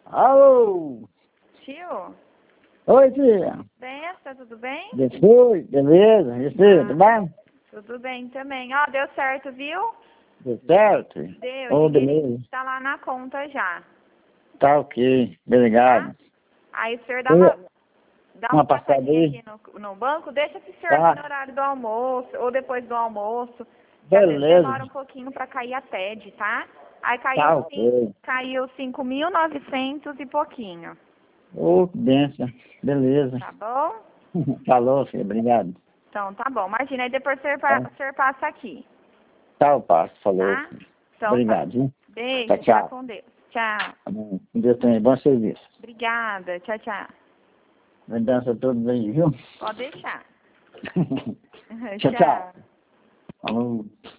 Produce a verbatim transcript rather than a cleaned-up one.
Alô? Tio? Oi, tia. Benção, tudo bem? Oi, beleza? E você, tudo bem? Tudo bem também. Ó, deu certo, viu? Tudo certo? Deu, Ô, o dinheiro beleza. tá lá na conta já. Tá ok, obrigado. Tá? Aí o senhor dá Eu- uma, dá uma uma passadinha passadinha? aqui no, no banco, deixa esse senhor Tá. aqui no horário do almoço, ou depois do almoço, que às vezes Beleza. demora um pouquinho pra cair a T E D, tá? Aí Tá caiu, ok. cin- caiu cinco mil e novecentos e pouquinho, Ô, que benção. Beleza. tá bom? Falou, filho, obrigado. Então tá bom, imagina, aí depois o senhor, Tá, pa- o senhor passa aqui, tá, eu passo, falou. tá? Filho. Então tá. Obrigado, viu? Beijo, Tchau, fica tchau. com Deus. Tchau. Tá bom. Deus também, bom serviço. Obrigada, tchau, tchau. Lembrança todos aí, viu? Pode deixar. Tchau, tchau. Falou.